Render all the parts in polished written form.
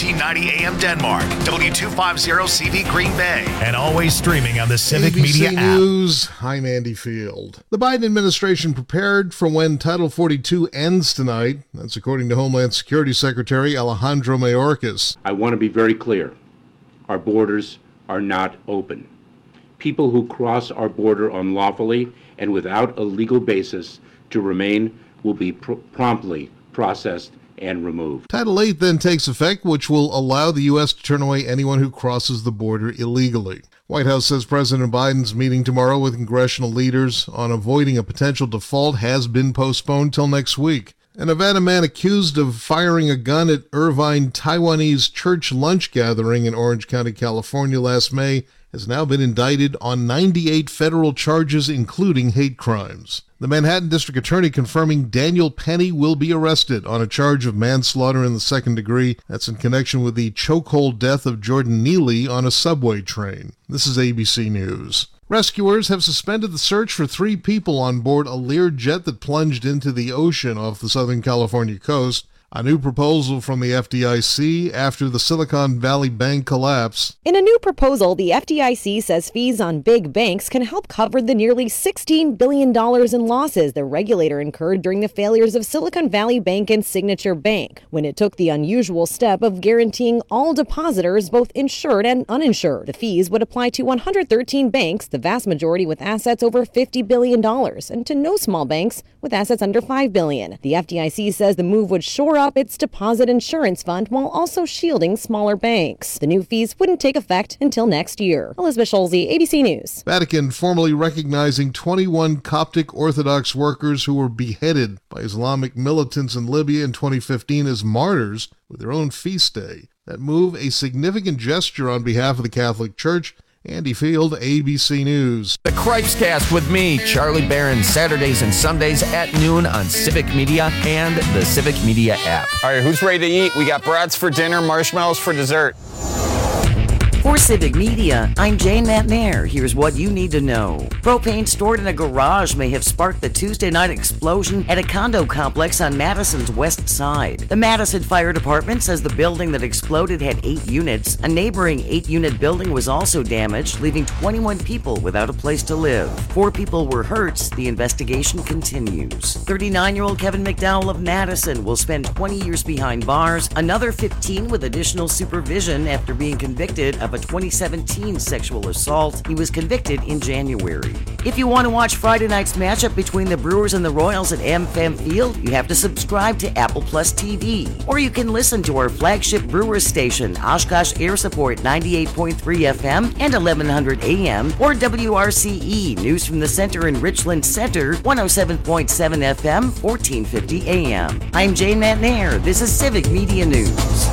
1590 AM Denmark, W250CV Green Bay, and always streaming on the Civic ABC Media app. News, I'm Andy Field. The Biden administration prepared for when Title 42 ends tonight. That's according to Homeland Security Secretary Alejandro Mayorkas. I want to be very clear. Our borders are not open. People who cross our border unlawfully and without a legal basis to remain will be promptly processed and removed. Title 8 then takes effect, which will allow the U.S. to turn away anyone who crosses the border illegally. White House says President Biden's meeting tomorrow with congressional leaders on avoiding a potential default has been postponed till next week. A Nevada man accused of firing a gun at Irvine Taiwanese church lunch gathering in Orange County, California last May has now been indicted on 98 federal charges, including hate crimes. The Manhattan District Attorney confirming Daniel Penny will be arrested on a charge of manslaughter in the second degree. That's in connection with the chokehold death of Jordan Neely on a subway train. This is ABC News. Rescuers have suspended the search for 3 people on board a Learjet that plunged into the ocean off the Southern California coast. A new proposal from the FDIC after the Silicon Valley Bank collapse. In a new proposal, the FDIC says fees on big banks can help cover the nearly $16 billion in losses the regulator incurred during the failures of Silicon Valley Bank and Signature Bank, when it took the unusual step of guaranteeing all depositors, both insured and uninsured. The fees would apply to 113 banks, the vast majority with assets over $50 billion, and to no small banks with assets under $5 billion. The FDIC says the move would shore up its deposit insurance fund while also shielding smaller banks. The new fees wouldn't take effect until next year. Elizabeth Schulze, ABC News. Vatican formally recognizing 21 Coptic Orthodox workers who were beheaded by Islamic militants in Libya in 2015 as martyrs with their own feast day. That move, a significant gesture on behalf of the Catholic Church. Andy Field, ABC News. The Cripescast with me, Charlie Barron, Saturdays and Sundays at noon on Civic Media and the Civic Media app. All right, who's ready to eat? We got brats for dinner, marshmallows for dessert. For Civic Media, I'm Jane McNair. Here's what you need to know. Propane stored in a garage may have sparked the Tuesday night explosion at a condo complex on Madison's west side. The Madison Fire Department says the building that exploded had 8 units. A neighboring 8-unit building was also damaged, leaving 21 people without a place to live. 4 people were hurt. The investigation continues. 39-year-old Kevin McDowell of Madison will spend 20 years behind bars, another 15 with additional supervision after being convicted of a 2017 sexual assault. He was convicted in January. If you want to watch Friday night's matchup between the Brewers and the Royals at AmFam Field, you have to subscribe to Apple Plus TV. Or you can listen to our flagship Brewers station, Oshkosh Air Support 98.3 FM and 1100 AM, or WRCE News from the Center in Richland Center, 107.7 FM, 1450 AM. I'm Jane McNair. This is Civic Media News.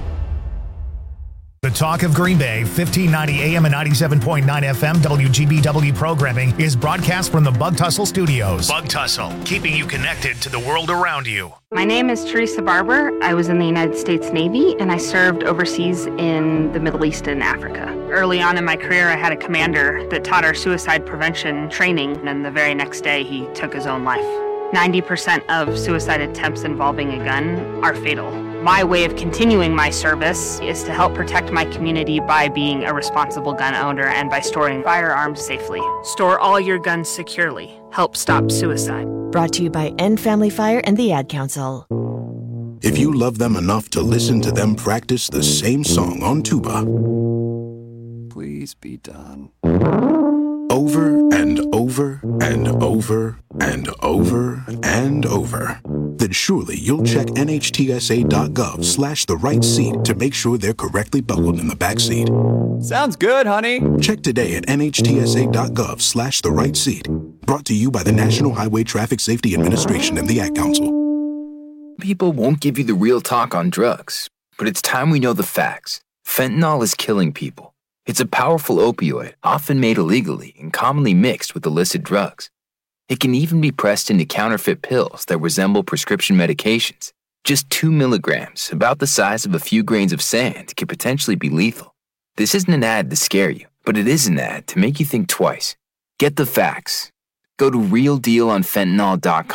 The Talk of Green Bay, 1590 AM and 97.9 FM WGBW programming is broadcast from the Bug Tussle Studios. Bug Tussle, keeping you connected to the world around you. My name is Teresa Barber. I was in the United States Navy, and I served overseas in the Middle East and Africa. Early on in my career, I had a commander that taught our suicide prevention training, and the very next day, he took his own life. 90% of suicide attempts involving a gun are fatal. My way of continuing my service is to help protect my community by being a responsible gun owner and by storing firearms safely. Store all your guns securely. Help stop suicide. Brought to you by End Family Fire and the Ad Council. If you love them enough to listen to them practice the same song on tuba, please be done. Over and over and over and over and over, then surely you'll check NHTSA.gov/the right seat to make sure they're correctly buckled in the back seat. Sounds good, honey. Check today at NHTSA.gov/the right seat. Brought to you by the National Highway Traffic Safety Administration and the Ad Council. People won't give you the real talk on drugs, but it's time we know the facts. Fentanyl is killing people. It's a powerful opioid, often made illegally and commonly mixed with illicit drugs. It can even be pressed into counterfeit pills that resemble prescription medications. Just 2 milligrams, about the size of a few grains of sand, can potentially be lethal. This isn't an ad to scare you, but it is an ad to make you think twice. Get the facts. Go to realdealonfentanyl.com.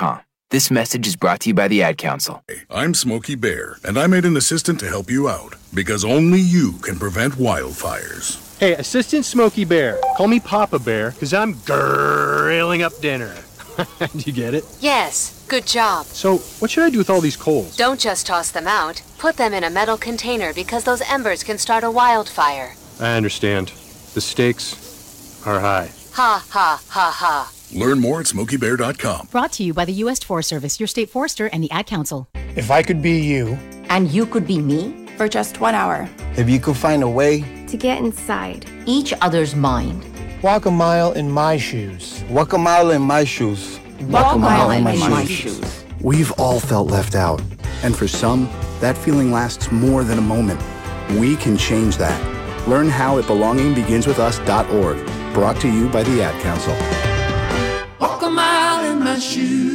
This message is brought to you by the Ad Council. I'm Smokey Bear, and I made an assistant to help you out, because only you can prevent wildfires. Hey, Assistant Smokey Bear, call me Papa Bear, because I'm grilling up dinner. Do you get it? Yes, good job. So, what should I do with all these coals? Don't just toss them out. Put them in a metal container because those embers can start a wildfire. I understand. The stakes are high. Ha, ha, ha, ha. Learn more at SmokeyBear.com. Brought to you by the U.S. Forest Service, your state forester, and the Ad Council. If I could be you. And you could be me. For just 1 hour. If you could find a way. To get inside each other's mind. Walk a mile in my shoes. Walk a mile in my shoes. Walk a mile in my shoes. We've all felt left out. And for some, that feeling lasts more than a moment. We can change that. Learn how at belongingbeginswithus.org. Brought to you by the Ad Council. Walk a mile in my shoes.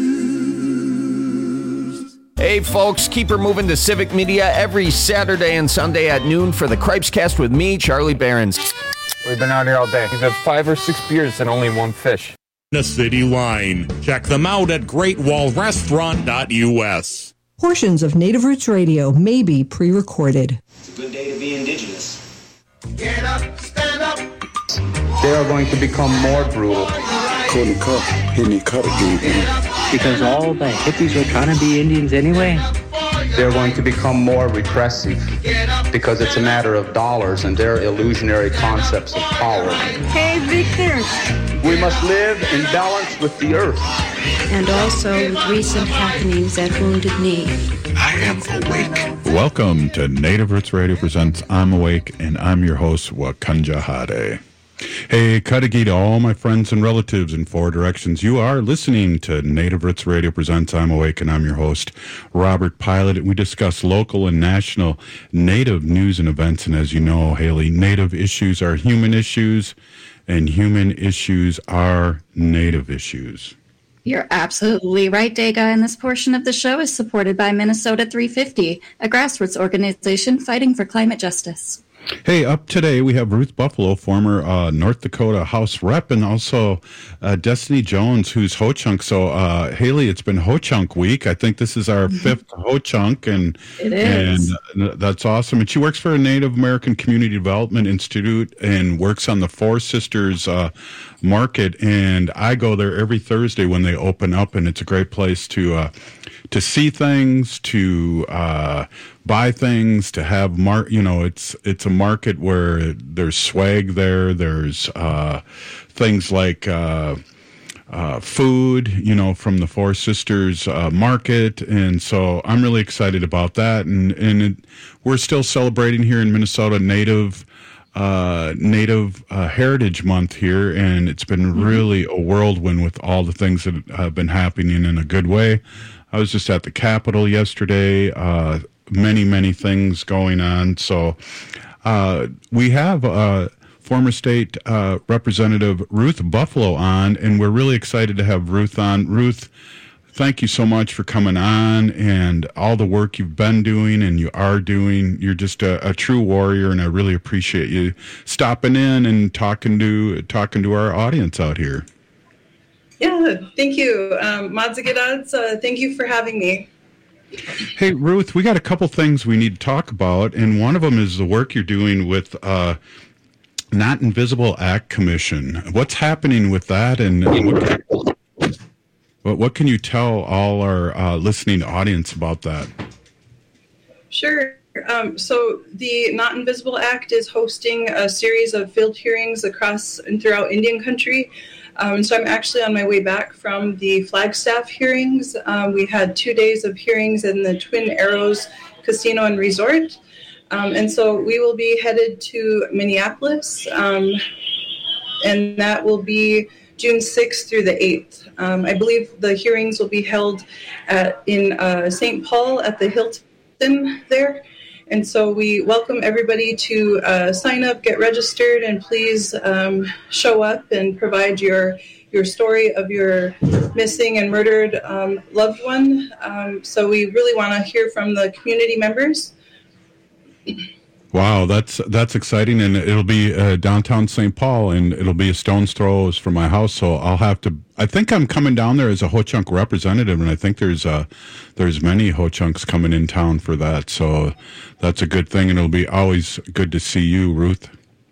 Hey folks, keep her moving to Civic Media every Saturday and Sunday at noon for the Cripescast with me, Charlie Behrens. We've been out here all day. We've had 5 or 6 beers and only 1 fish. The City Line. Check them out at greatwallrestaurant.us. Portions of Native Roots Radio may be pre-recorded. It's a good day to be indigenous. Get up, stand up. They are going to become more brutal. Because all the hippies were trying to be Indians anyway. They're going to become more repressive because it's a matter of dollars and their illusionary concepts of power. Hey, Victor. We must live in balance with the earth. And also with recent happenings at Wounded Knee. I am awake. Welcome to Native Roots Radio presents I'm Awake, and I'm your host, Wakanja Hade. Hey, Cudahy to all my friends and relatives in 4 directions. You are listening to Native Roots Radio presents I'm Awake, and I'm your host, Robert Pilot. And we discuss local and national Native news and events. And as you know, Haley, Native issues are human issues, and human issues are Native issues. You're absolutely right, Dega, and this portion of the show is supported by Minnesota 350, a grassroots organization fighting for climate justice. Hey, up today we have Ruth Buffalo, former North Dakota House Rep, and also Destiny Jones, who's Ho-Chunk. So, Haley, it's been Ho-Chunk week. I think this is our 5th Ho-Chunk, and it is. And that's awesome. And she works for a Native American Community Development Institute and works on the Four Sisters Market. And I go there every Thursday when they open up, and it's a great place to see things, to buy things, to have it's a market where there's swag there. There's things like food, from the Four Sisters market, and so I'm really excited about that. And we're still celebrating here in Minnesota Native Heritage Month here, and it's been really a whirlwind with all the things that have been happening in a good way. I was just at the Capitol yesterday. Many things going on. So we have former state Representative Ruth Buffalo on, and we're really excited to have Ruth on. Ruth, thank you so much for coming on and all the work you've been doing and you are doing. You're just a true warrior, and I really appreciate you stopping in and talking to our audience out here. Yeah, thank you. Madzigadadz, thank you for having me. Hey, Ruth, we got a couple things we need to talk about, and one of them is the work you're doing with Not Invisible Act Commission. What's happening with that, and what can you tell all our listening audience about that? Sure. So the Not Invisible Act is hosting a series of field hearings across and throughout Indian country. So I'm actually on my way back from the Flagstaff hearings. We had 2 days of hearings in the Twin Arrows Casino and Resort. And so we will be headed to Minneapolis, and that will be June 6th through the 8th. I believe the hearings will be held in St. Paul at the Hilton there. And so we welcome everybody to sign up, get registered, and please show up and provide your story of your missing and murdered loved one. So we really want to hear from the community members. Wow, that's exciting, and it'll be downtown St. Paul, and it'll be a stone's throw from my house. So I'll have to. I think I'm coming down there as a Ho-Chunk representative, and I think there's many Ho-Chunks coming in town for that. So that's a good thing, and it'll be always good to see you, Ruth.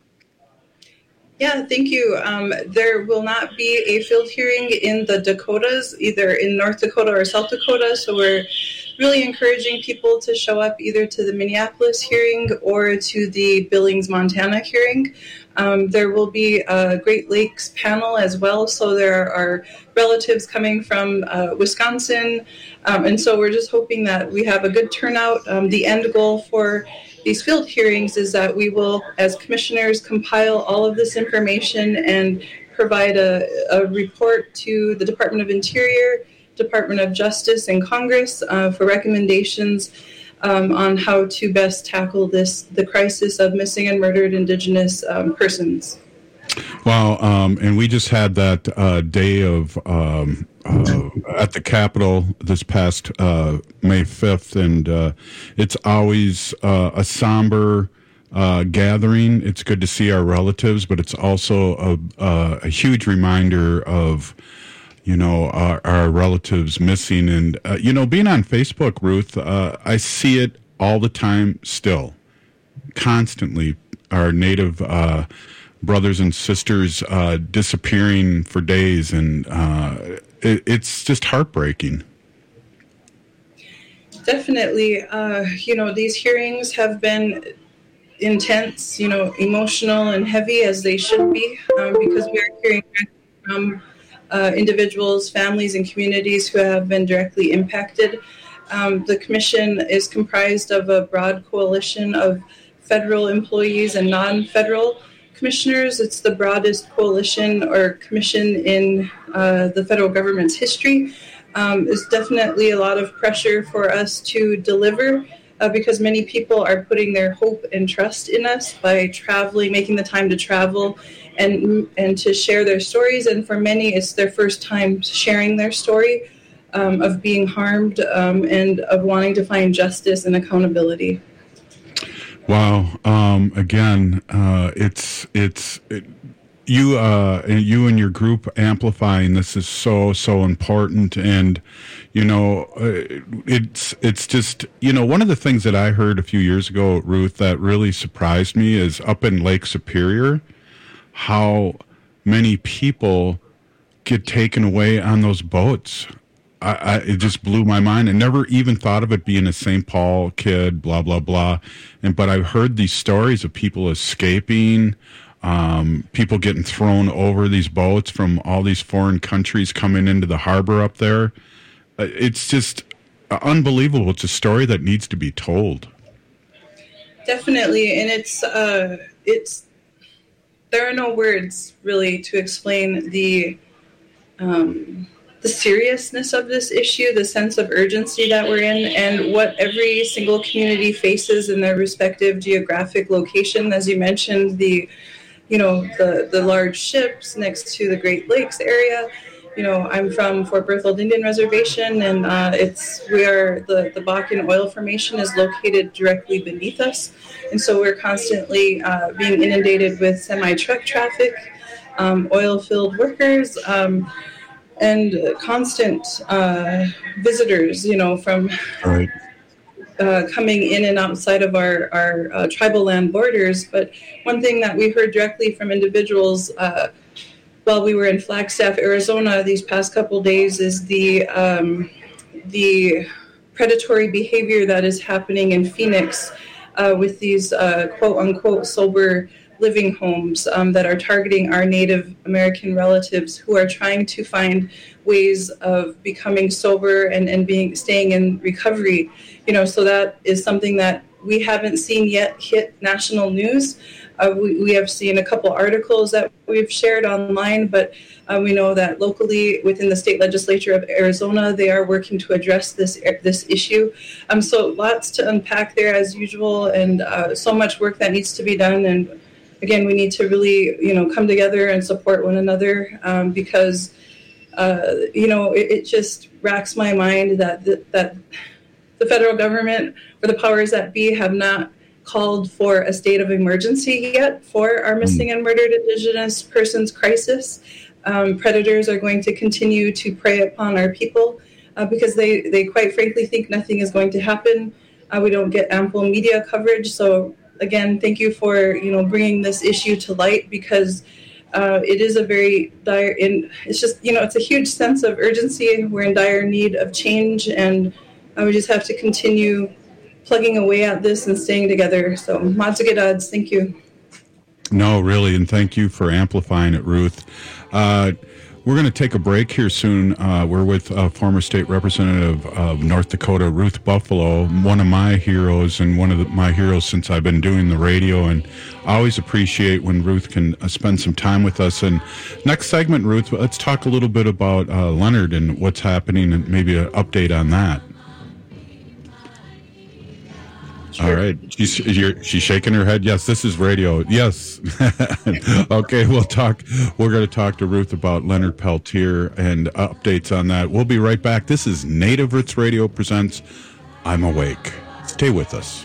Yeah, thank you. There will not be a field hearing in the Dakotas, either in North Dakota or South Dakota. So we're really encouraging people to show up either to the Minneapolis hearing or to the Billings, Montana hearing. There will be a Great Lakes panel as well. So there are relatives coming from Wisconsin. And so we're just hoping that we have a good turnout. The end goal for these field hearings is that we will, as commissioners, compile all of this information and provide a report to the Department of Interior, Department of Justice, and Congress for recommendations on how to best tackle the crisis of missing and murdered Indigenous persons. Wow, and we just had that day of at the Capitol this past May 5th, and it's always a somber gathering. It's good to see our relatives, but it's also a huge reminder of, our relatives missing. And, being on Facebook, Ruth, I see it all the time still, constantly. Our Native brothers and sisters disappearing for days, and it's just heartbreaking. Definitely. These hearings have been intense, emotional and heavy, as they should be, because we are hearing from individuals, families, and communities who have been directly impacted. The commission is comprised of a broad coalition of federal employees and non-federal commissioners. It's the broadest coalition or commission in the federal government's history. There's definitely a lot of pressure for us to deliver because many people are putting their hope and trust in us by traveling, making the time to travel and to share their stories. And for many, it's their first time sharing their story of being harmed and of wanting to find justice and accountability. Wow. Again, you and your group amplifying this is so important. And, it's just, one of the things that I heard a few years ago, Ruth, that really surprised me is up in Lake Superior, how many people get taken away on those boats. It just blew my mind. I never even thought of it being a St. Paul kid, blah, blah, blah. But I've heard these stories of people escaping, people getting thrown over these boats from all these foreign countries coming into the harbor up there. It's just unbelievable. It's a story that needs to be told. Definitely. And there are no words really to explain the seriousness of this issue, the sense of urgency that we're in, and what every single community faces in their respective geographic location. As you mentioned, the large ships next to the Great Lakes area. I'm from Fort Berthold Indian Reservation, and the Bakken oil formation is located directly beneath us, and so we're constantly being inundated with semi-truck traffic, oil-filled workers. And constant visitors, from coming in and outside of our tribal land borders. But one thing that we heard directly from individuals while we were in Flagstaff, Arizona, these past couple days is the predatory behavior that is happening in Phoenix with these quote-unquote sober living homes that are targeting our Native American relatives who are trying to find ways of becoming sober and staying in recovery. So that is something that we haven't seen yet hit national news. We have seen a couple articles that we've shared online, but we know that locally within the state legislature of Arizona, they are working to address this issue. So lots to unpack there as usual, and so much work that needs to be done. And again, we need to really, come together and support one another because, it just racks my mind that the federal government or the powers that be have not called for a state of emergency yet for our missing and murdered Indigenous persons crisis. Predators are going to continue to prey upon our people because they quite frankly think nothing is going to happen. We don't get ample media coverage. So again, thank you for bringing this issue to light, because it is a very dire. It's just it's a huge sense of urgency. We're in dire need of change, and we just have to continue plugging away at this and staying together. So, Matsugedads, thank you. No, really, and thank you for amplifying it, Ruth. We're going to take a break here soon. We're with former state representative of North Dakota, Ruth Buffalo, one of my heroes and one of my heroes since I've been doing the radio. And I always appreciate when Ruth can spend some time with us. And next segment, Ruth, let's talk a little bit about Leonard and what's happening and maybe an update on that. Sure. All right. She's shaking her head. Yes, this is radio. Yes. Okay, we're going to talk to Ruth about Leonard Peltier and updates on that. We'll be right back. This is Native Roots Radio presents I'm Awake. Stay with us.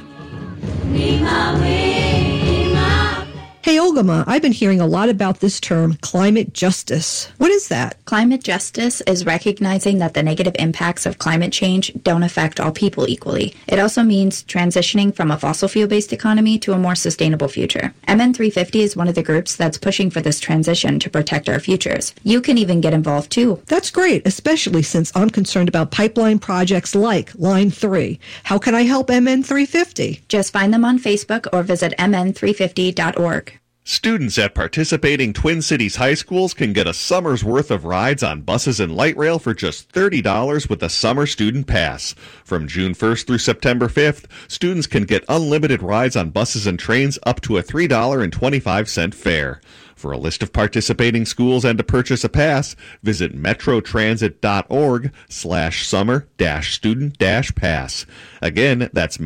Hey, Olgama, I've been hearing a lot about this term, climate justice. What is that? Climate justice is recognizing that the negative impacts of climate change don't affect all people equally. It also means transitioning from a fossil fuel-based economy to a more sustainable future. MN350 is one of the groups that's pushing for this transition to protect our futures. You can even get involved too. That's great, especially since I'm concerned about pipeline projects like Line 3. How can I help MN350? Just find them on Facebook or visit mn350.org. Students at participating Twin Cities high schools can get a summer's worth of rides on buses and light rail for just $30 with a summer student pass. From June 1st through September 5th, students can get unlimited rides on buses and trains up to a $3.25 fare. For a list of participating schools and to purchase a pass, visit metrotransit.org/summer-student-pass. Again, that's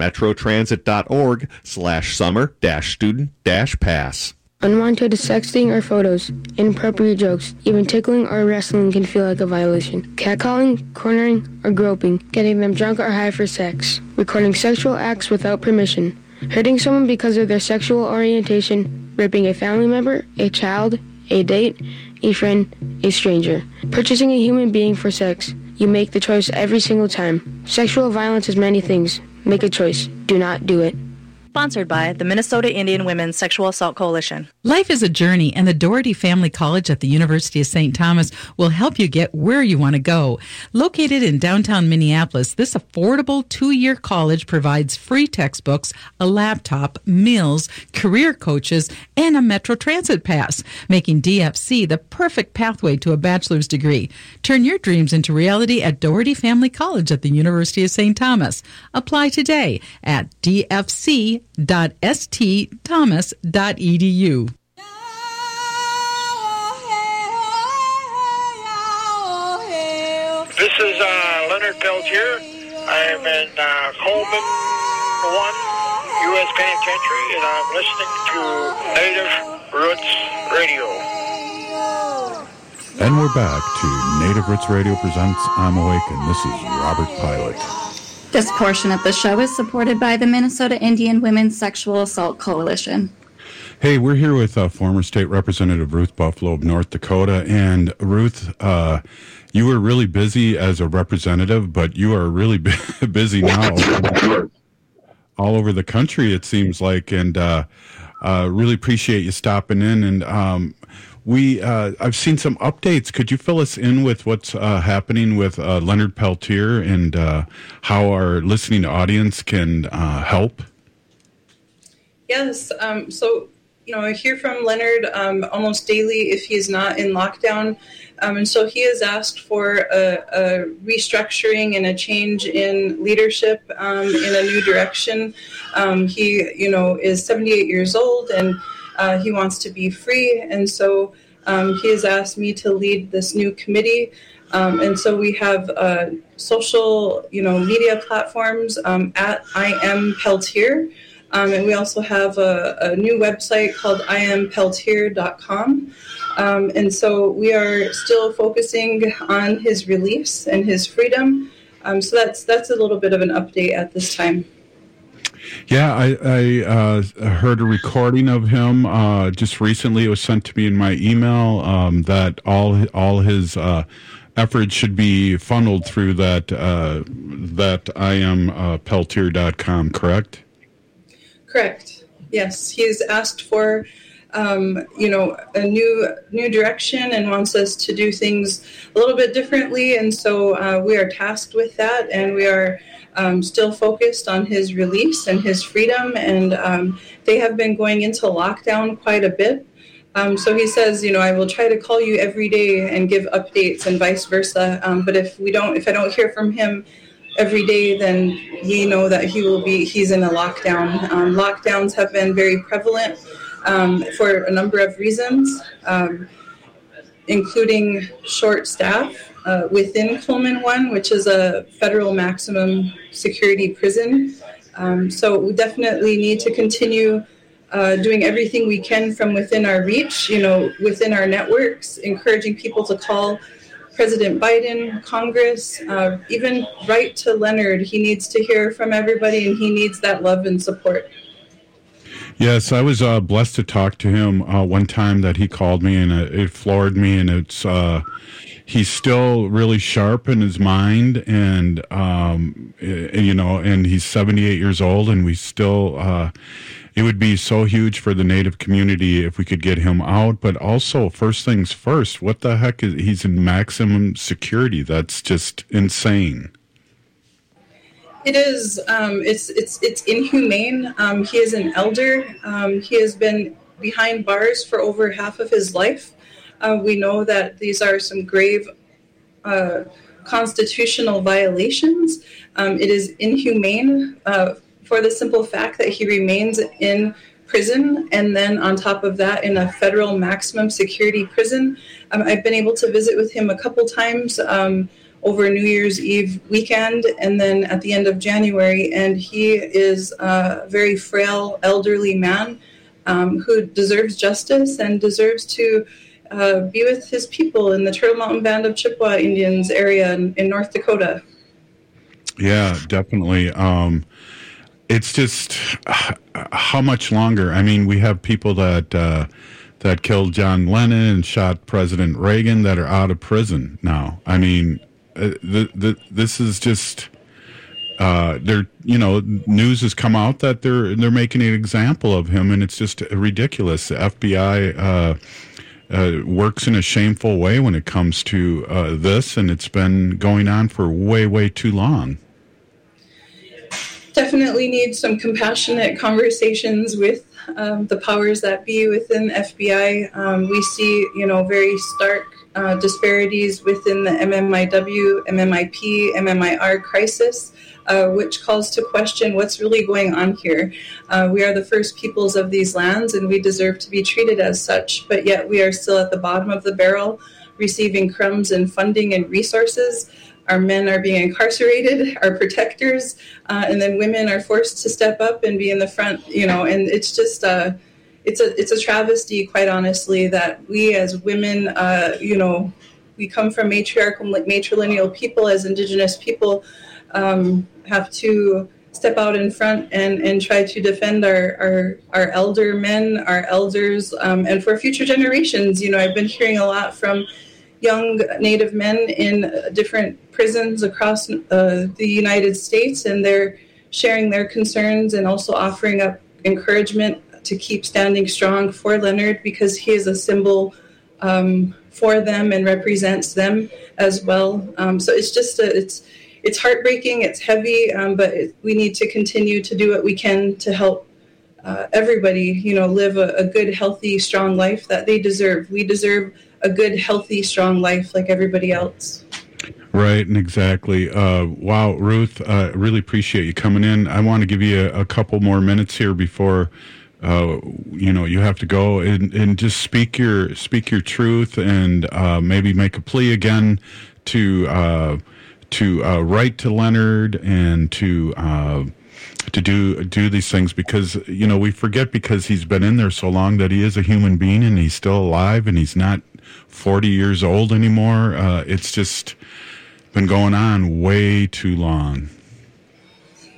metrotransit.org/summer-student-pass. Unwanted sexting or photos, inappropriate jokes, even tickling or wrestling can feel like a violation. Catcalling, cornering, or groping, getting them drunk or high for sex, recording sexual acts without permission, hurting someone because of their sexual orientation, raping a family member, a child, a date, a friend, a stranger, purchasing a human being for sex. You make the choice every single time. Sexual violence is many things. Make a choice. Do not do it. Sponsored by the Minnesota Indian Women's Sexual Assault Coalition. Life is a journey, and the Doherty Family College at the University of St. Thomas will help you get where you want to go. Located in downtown Minneapolis, this affordable 2-year college provides free textbooks, a laptop, meals, career coaches, and a Metro Transit pass, making DFC the perfect pathway to a bachelor's degree. Turn your dreams into reality at Doherty Family College at the University of St. Thomas. Apply today at dfc.stthomas.edu. This is Leonard Peltier. I'm in Coleman 1 U.S. Penitentiary, and I'm listening to Native Roots Radio. And we're back to Native Roots Radio presents I'm Awake, and this is Robert Pilot. This portion of the show is supported by the Minnesota Indian Women's Sexual Assault Coalition. Hey, we're here with former State Representative Ruth Buffalo of North Dakota. And Ruth, you were really busy as a representative, but you are really busy now all over the country, it seems like. And really appreciate you stopping in. And I've seen some updates. Could you fill us in with what's happening with Leonard Peltier and how our listening audience can help? Yes. So, I hear from Leonard almost daily if he is not in lockdown. And so he has asked for a restructuring and a change in leadership in a new direction. He, is 78 years old and he wants to be free, and so he has asked me to lead this new committee. And so we have social, media platforms at I Am Peltier, and we also have a new website called iampeltier.com. And so we are still focusing on his release and his freedom. So that's a little bit of an update at this time. Yeah, I heard a recording of him just recently. It was sent to me in my email that all his efforts should be funneled through that IamPeltier.com, correct? Correct. Yes, he's asked for a new direction and wants us to do things a little bit differently, and so we are tasked with that, and we are still focused on his release and his freedom, and they have been going into lockdown quite a bit. So he says, I will try to call you every day and give updates and vice versa. But if I don't hear from him every day, then we know that he's in a lockdown. Lockdowns have been very prevalent for a number of reasons, including short staff within Coleman 1, which is a federal maximum security prison. So we definitely need to continue doing everything we can from within our reach, within our networks, encouraging people to call President Biden, Congress, even write to Leonard. He needs to hear from everybody, and he needs that love and support. Yes, I was blessed to talk to him one time that he called me, and it floored me, and it's he's still really sharp in his mind, and and he's 78 years old, and we still it would be so huge for the Native community if we could get him out. But also, first things first, what the heck is he's in maximum security? That's just insane. It is. It's inhumane. He is an elder. He has been behind bars for over half of his life. We know that these are some grave constitutional violations. It is inhumane for the simple fact that he remains in prison, and then on top of that in a federal maximum security prison. I've been able to visit with him a couple times over New Year's Eve weekend and then at the end of January, and he is a very frail elderly man who deserves justice and deserves to be with his people in the Turtle Mountain Band of Chippewa Indians area in North Dakota. Yeah, definitely. It's just how much longer? I mean, we have people that killed John Lennon and shot President Reagan that are out of prison now. I mean, this is just news has come out that they're making an example of him, and it's just ridiculous. The FBI works in a shameful way when it comes to this, and it's been going on for way too long. Definitely need some compassionate conversations with the powers that be within FBI. We see, very stark disparities within the MMIW, MMIP, MMIR crisis, which calls to question what's really going on here. We are the first peoples of these lands, and we deserve to be treated as such, but yet we are still at the bottom of the barrel, receiving crumbs and funding and resources. Our men are being incarcerated, our protectors, and then women are forced to step up and be in the front, and it's just, it's a travesty, quite honestly, that we as women, we come from matrilineal people as Indigenous people, have to step out in front and try to defend our elder men, our elders, and for future generations. I've been hearing a lot from young Native men in different prisons across the United States, and they're sharing their concerns and also offering up encouragement to keep standing strong for Leonard, because he is a symbol for them and represents them as well. So it's just it's heartbreaking, it's heavy, but we need to continue to do what we can to help everybody, live a good, healthy, strong life that they deserve. We deserve a good, healthy, strong life like everybody else. Right, and exactly. Wow, Ruth, really appreciate you coming in. I want to give you a couple more minutes here before you have to go, and just speak your truth, and maybe make a plea again to write to Leonard and to do these things, because we forget, because he's been in there so long, that he is a human being and he's still alive, and he's not 40 years old anymore. It's just been going on way too long.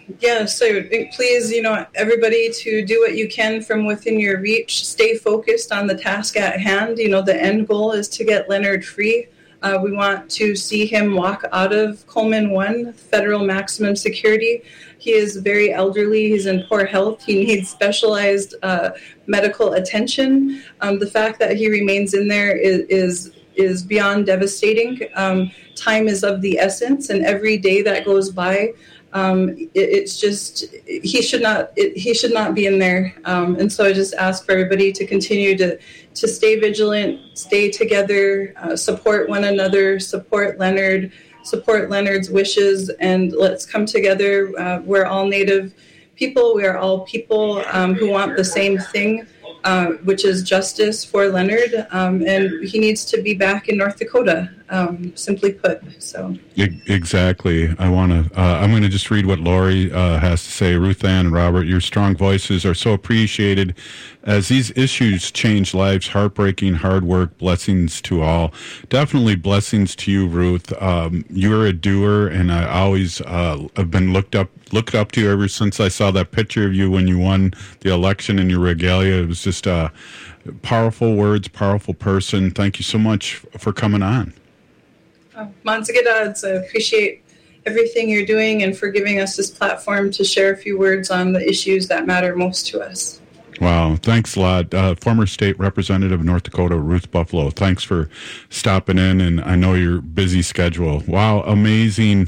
Yeah, so please, everybody to do what you can from within your reach. Stay focused on the task at hand. The end goal is to get Leonard free. We want to see him walk out of Coleman 1, federal maximum security. He is very elderly. He's in poor health. He needs specialized medical attention. The fact that he remains in there is beyond devastating. Time is of the essence, and every day that goes by, it's just he should not be in there. And so I just ask for everybody to continue to stay vigilant, stay together, support one another, support Leonard's wishes, and let's come together. We're all Native people. We are all people who want the same thing, which is justice for Leonard, and he needs to be back in North Dakota, simply put. So exactly. I'm going to just read what Lori has to say. Ruth Ann and Robert, your strong voices are so appreciated as these issues change lives. Heartbreaking, hard work, blessings to all. Definitely blessings to you, Ruth. You're a doer, and I always have been looked up to you ever since I saw that picture of you when you won the election in your regalia. It was just powerful words, powerful person. Thank you so much for coming on. Manzagads, I appreciate everything you're doing and for giving us this platform to share a few words on the issues that matter most to us. Wow, thanks a lot. Former state representative of North Dakota, Ruth Buffalo, thanks for stopping in, and I know your busy schedule. Wow, amazing.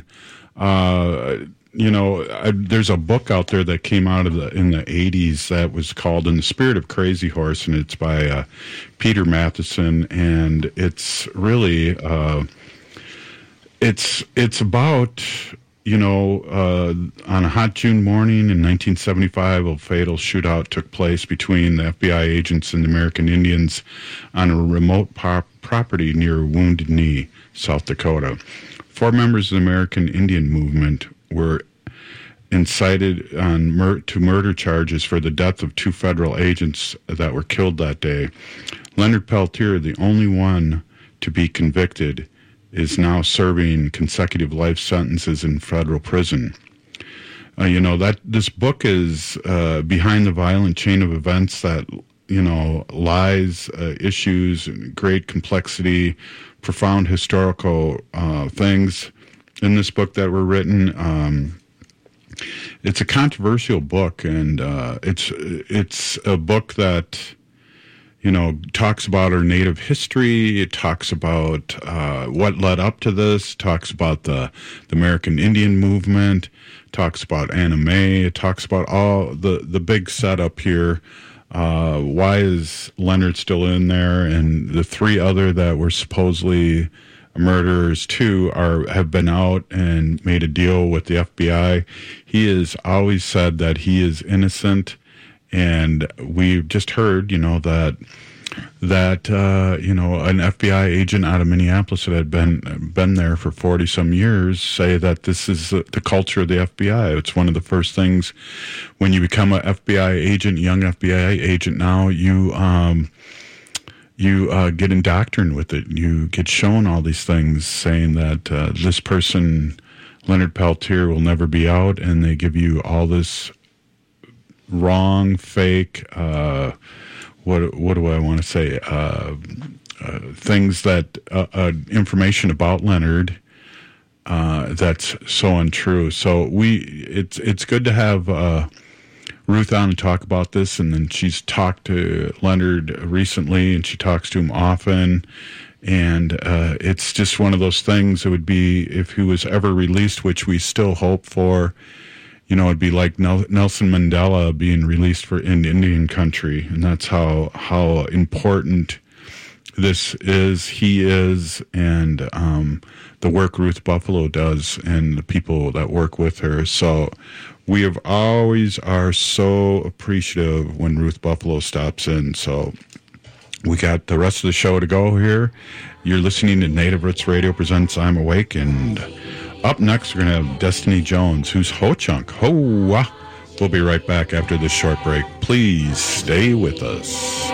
There's a book out there that came out in the 80s that was called In the Spirit of Crazy Horse, and it's by Peter Matheson, and it's really it's about on a hot June morning in 1975, a fatal shootout took place between the FBI agents and the American Indians on a remote property near Wounded Knee, South Dakota. 4 members of the American Indian movement were incited to murder charges for the death of 2 federal agents that were killed that day. Leonard Peltier, the only one to be convicted, is now serving consecutive life sentences in federal prison. That this book is behind the violent chain of events that, lies, issues, great complexity, profound historical things in this book that were written. It's a controversial book, and it's a book that talks about our Native history. It talks about what led up to this, talks about the American Indian movement, talks about anime, it talks about all the big setup here. Why is Leonard still in there? And the 3 other that were supposedly murderers too have been out and made a deal with the FBI. He has always said that he is innocent. And we've just heard, that an FBI agent out of Minneapolis that had been there for 40-some years say that this is the culture of the FBI. It's one of the first things when you become a FBI agent, young FBI agent now, you get indoctrinated with it. You get shown all these things saying that this person, Leonard Peltier, will never be out, and they give you all this wrong, fake, what do I want to say? Things that information about Leonard that's so untrue. So it's good to have Ruth on and talk about this, and then she's talked to Leonard recently, and she talks to him often. And it's just one of those things. It would be if he was ever released, which we still hope for. It'd be like Nelson Mandela being released in Indian country, and that's how important this is. He is, and the work Ruth Buffalo does, and the people that work with her. So we have always are so appreciative when Ruth Buffalo stops in. So we got the rest of the show to go here. You're listening to Native Roots Radio presents I'm Awake, and up next, we're going to have Destiny Jones, who's Ho-Chunk. Ho-wah. We'll be right back after this short break. Please stay with us.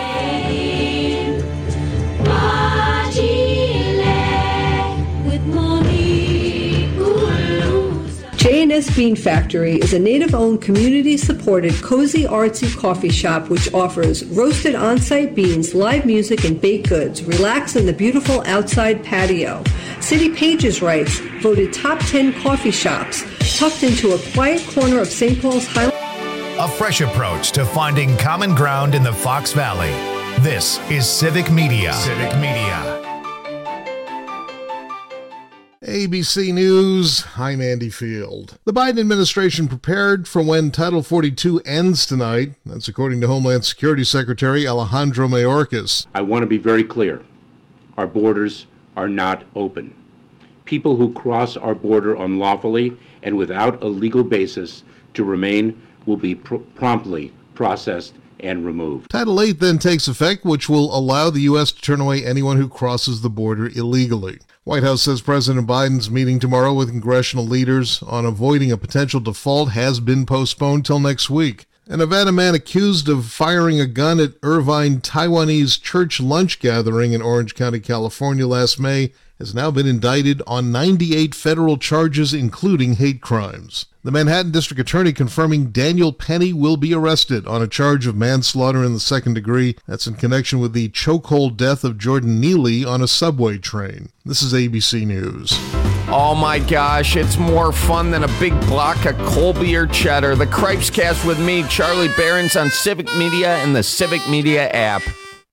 JNS Harvest Bean Factory is a native-owned, community-supported, cozy, artsy coffee shop which offers roasted on-site beans, live music, and baked goods. Relax in the beautiful outside patio. City Pages writes, voted top 10 coffee shops, tucked into a quiet corner of St. Paul's Highland. A fresh approach to finding common ground in the Fox Valley. This is Civic Media. Civic Media. ABC News, I'm Andy Field. The Biden administration prepared for when Title 42 ends tonight. That's according to Homeland Security Secretary Alejandro Mayorkas. I want to be very clear. Our borders are not open. People who cross our border unlawfully and without a legal basis to remain will be promptly processed and removed. Title 8 then takes effect, which will allow the U.S. to turn away anyone who crosses the border illegally. White House says President Biden's meeting tomorrow with congressional leaders on avoiding a potential default has been postponed till next week. A Nevada man accused of firing a gun at Irvine Taiwanese church lunch gathering in Orange County, California last May has now been indicted on 98 federal charges, including hate crimes. The Manhattan District Attorney confirming Daniel Penny will be arrested on a charge of manslaughter in the second degree. That's in connection with the chokehold death of Jordan Neely on a subway train. This is ABC News. Oh my gosh, it's more fun than a big block of Colby or cheddar. The Cripes Cast with me, Charlie Behrens, on Civic Media and the Civic Media app.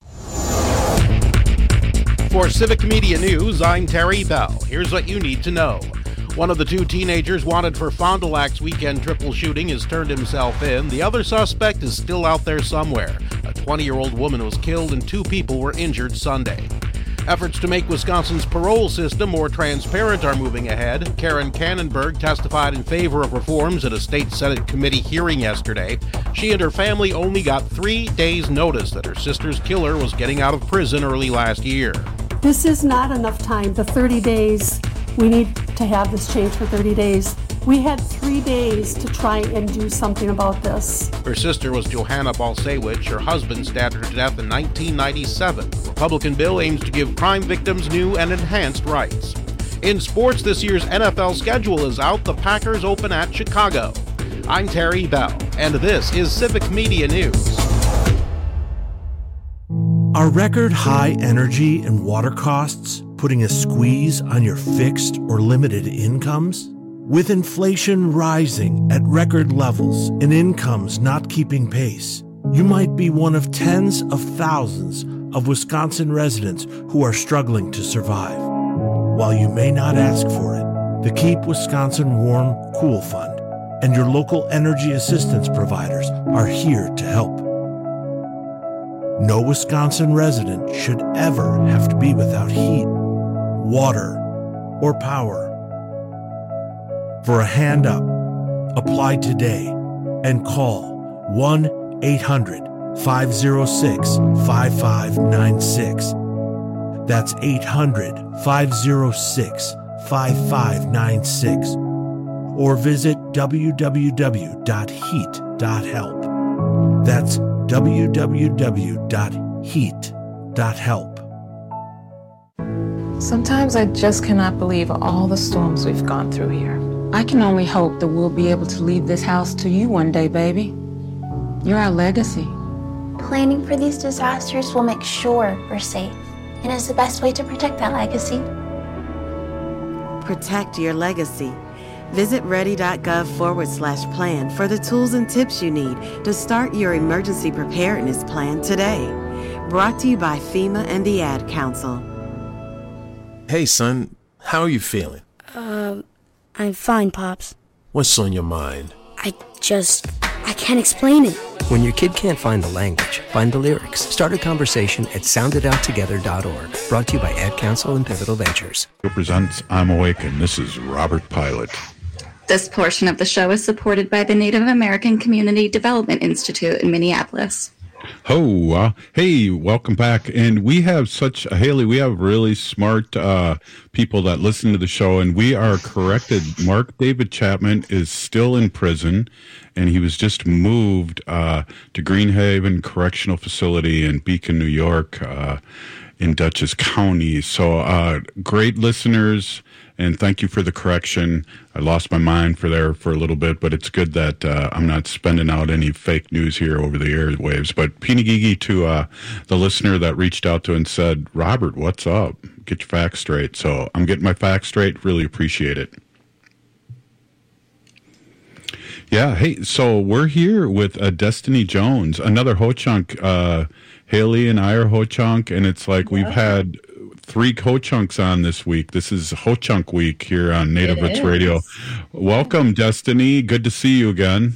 For Civic Media News, I'm Terry Bell. Here's what you need to know. One of the two teenagers wanted for Fond du Lac's weekend triple shooting has turned himself in. The other suspect is still out there somewhere. A 20-year-old woman was killed and 2 people were injured Sunday. Efforts to make Wisconsin's parole system more transparent are moving ahead. Karen Kannenberg testified in favor of reforms at a state Senate committee hearing yesterday. She and her family only got 3 days' notice that her sister's killer was getting out of prison early last year. This is not enough time. The 30 days, we need to have this change for 30 days. We had 3 days to try and do something about this. Her sister was Johanna Balsewicz. Her husband stabbed her to death in 1997. The Republican bill aims to give crime victims new and enhanced rights. In sports, this year's NFL schedule is out. The Packers open at Chicago. I'm Terry Bell, and this is Civic Media News. Are record high energy and water costs putting a squeeze on your fixed or limited incomes? With inflation rising at record levels and incomes not keeping pace, you might be one of tens of thousands of Wisconsin residents who are struggling to survive. While you may not ask for it, the Keep Wisconsin Warm Cool Fund and your local energy assistance providers are here to help. No Wisconsin resident should ever have to be without heat, water, or power. For a hand up, apply today and call 1-800-506-5596. That's 800-506-5596. Or visit www.heat.help. That's www.heat.help. Sometimes I just cannot believe all the storms we've gone through here. I can only hope that we'll be able to leave this house to you one day, baby. You're our legacy. Planning for these disasters will make sure we're safe, and is the best way to protect that legacy. Protect your legacy. Visit ready.gov/plan for the tools and tips you need to start your emergency preparedness plan today. Brought to you by FEMA and the Ad Council. Hey, son, how are you feeling? I'm fine, Pops. What's on your mind? I can't explain it. When your kid can't find the language, find the lyrics. Start a conversation at sounditouttogether.org. Brought to you by Ad Council and Pivotal Ventures. Presents I'm Awakened. This is Robert Pilot. This portion of the show is supported by the Native American Community Development Institute in Minneapolis. Hey, welcome back. And we have Haley, we have really smart people that listen to the show, and we are corrected. Mark David Chapman is still in prison, and he was just moved to Greenhaven Correctional Facility in Beacon, New York, in Dutchess County. So great listeners And thank you for the correction. I lost my mind for a little bit, but it's good that I'm not spending out any fake news here over the airwaves. But Pinagigi, to the listener that reached out to and said, Robert, what's up? Get your facts straight. So I'm getting my facts straight. Really appreciate it. Yeah, hey, so we're here with Destiny Jones, another Ho-Chunk. Haley and I are Ho-Chunk, and it's like we've had 3 Ho-Chunks on this week. This is Ho-Chunk week here on Native Roots Radio. Welcome, Destiny. Good to see you again.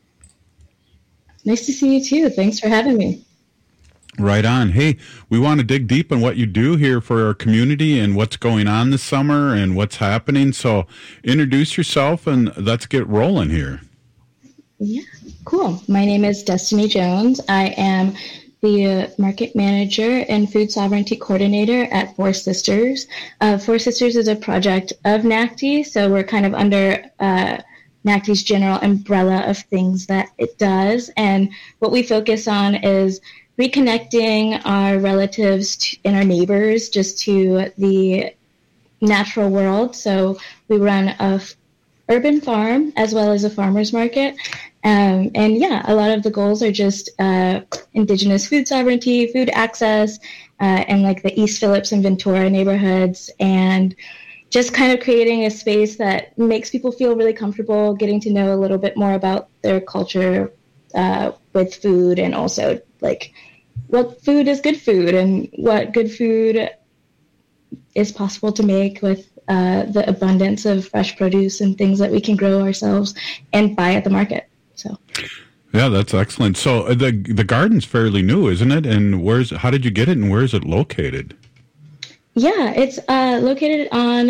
Nice to see you too. Thanks for having me. Right on. Hey, we want to dig deep in what you do here for our community and what's going on this summer and what's happening. So introduce yourself and let's get rolling here. Yeah, cool. My name is Destiny Jones. I am the market manager and food sovereignty coordinator at Four Sisters. Four Sisters is a project of NACD, so we're kind of under NACD's general umbrella of things that it does. And what we focus on is reconnecting our relatives and our neighbors just to the natural world. So we run a urban farm as well as a farmer's market. And yeah, a lot of the goals are just indigenous food sovereignty, food access, and like the East Phillips and Ventura neighborhoods, and just kind of creating a space that makes people feel really comfortable getting to know a little bit more about their culture with food, and also like what food is good food and what good food is possible to make with the abundance of fresh produce and things that we can grow ourselves and buy at the market. So, yeah, that's excellent. So the garden's fairly new, isn't it? And how did you get it, and where is it located? Yeah, it's located on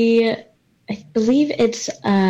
I believe it's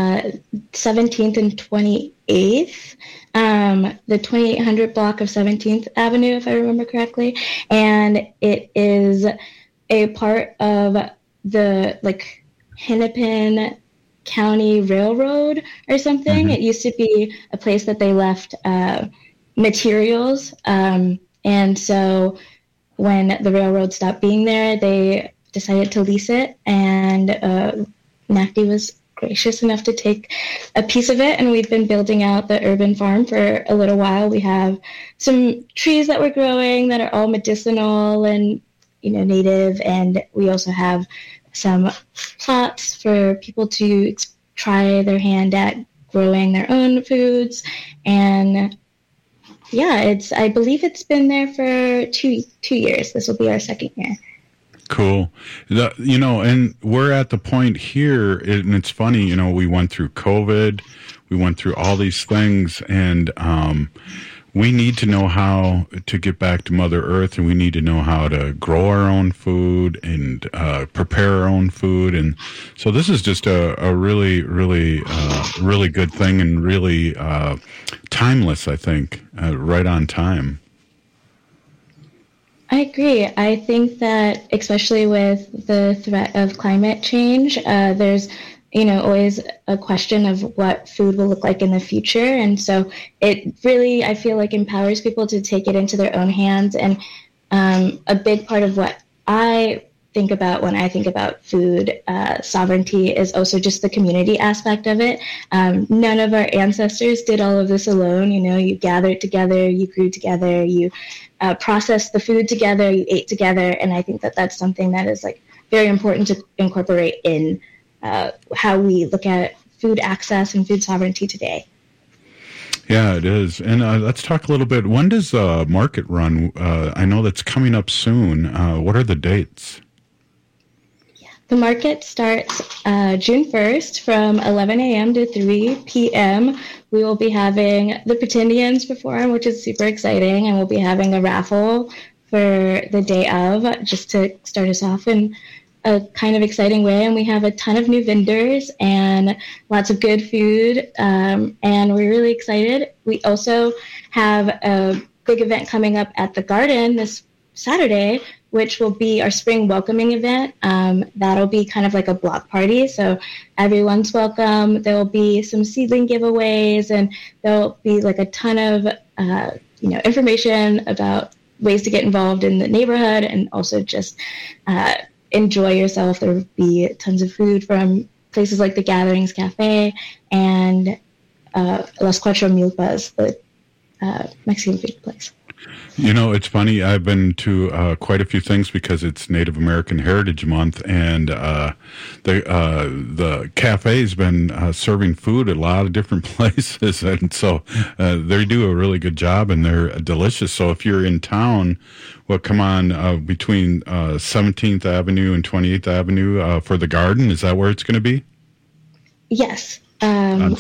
17th and 28th, the 2800 block of 17th Avenue, if I remember correctly. And it is a part of the Hennepin County Railroad or something. It used to be a place that they left materials. And so when the railroad stopped being there, they decided to lease it. And NACD was gracious enough to take a piece of it. And we've been building out the urban farm for a little while. We have some trees that we're growing that are all medicinal and, native. And we also have some plots for people to try their hand at growing their own foods. And yeah, I believe it's been there for two years. This will be our second year. Cool. And we're at the point here, and it's funny, we went through COVID, we went through all these things, and we need to know how to get back to Mother Earth, and we need to know how to grow our own food and prepare our own food. And so this is just a really, really, really good thing, and really timeless, I think, right on time. I agree. I think that especially with the threat of climate change, there's always a question of what food will look like in the future. And so it really, I feel like, empowers people to take it into their own hands. And a big part of what I think about when I think about food sovereignty is also just the community aspect of it. None of our ancestors did all of this alone. You gathered together, you grew together, you processed the food together, you ate together. And I think that that's something that is very important to incorporate in how we look at food access and food sovereignty today. Yeah, it is. And let's talk a little bit. When does market run? I know that's coming up soon. What are the dates? The market starts June 1st from 11 a.m. to 3 p.m. We will be having the Pretendians perform, which is super exciting, and we'll be having a raffle for the day of, just to start us off in a kind of exciting way. And we have a ton of new vendors and lots of good food, and we're really excited. We also have a big event coming up at the Garden this Saturday, which will be our spring welcoming event. That'll be kind of like a block party, so everyone's welcome. There will be some seedling giveaways, and there'll be a ton of information about ways to get involved in the neighborhood, and also just enjoy yourself. There would be tons of food from places like the Gatherings Cafe and Las Cuatro Milpas, the Mexican food place. You know, it's funny. I've been to quite a few things because it's Native American Heritage Month, and the cafe's been serving food at a lot of different places, and so they do a really good job, and they're delicious. So if you're in town, come on between 17th Avenue and 28th Avenue for the garden. Is that where it's going to be? Yes, I'm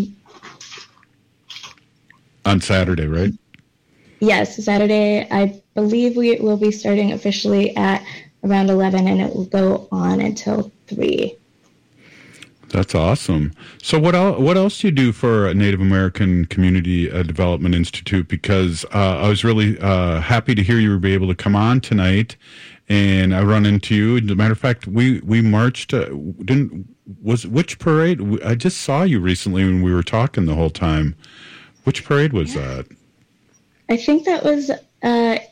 on Saturday, right? Yes, Saturday. I believe we will be starting officially at around 11, and it will go on until 3. That's awesome. So what else do you do for Native American Community Development Institute? Because I was really happy to hear you were able to come on tonight, and I run into you. As a matter of fact, we marched. Which parade? I just saw you recently when we were talking the whole time. Which parade was that? I think that was the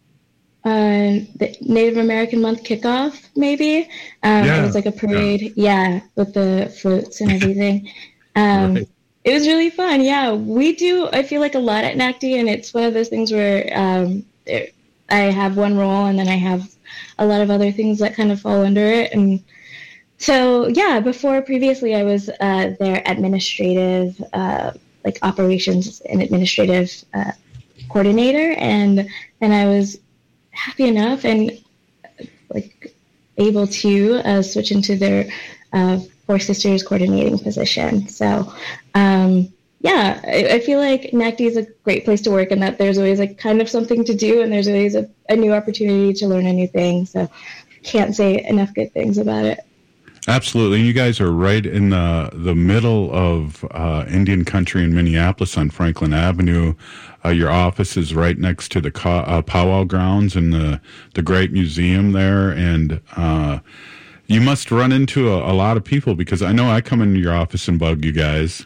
Native American Month kickoff, maybe. It was like a parade, with the floats and everything. Right. It was really fun. Yeah, we do, I feel like, a lot at NACD, and it's one of those things where I have one role and then I have a lot of other things that kind of fall under it. And so, previously I was their administrative, operations and administrative coordinator, and then I was happy enough and able to switch into their Four Sisters coordinating position. So I feel like NACD is a great place to work, and that there's always kind of something to do, and there's always a new opportunity to learn a new thing. So can't say enough good things about it. Absolutely. And you guys are right in the middle of Indian country in Minneapolis on Franklin Avenue. Your office is right next to the powwow grounds and the great museum there. And you must run into a lot of people, because I know I come into your office and bug you guys.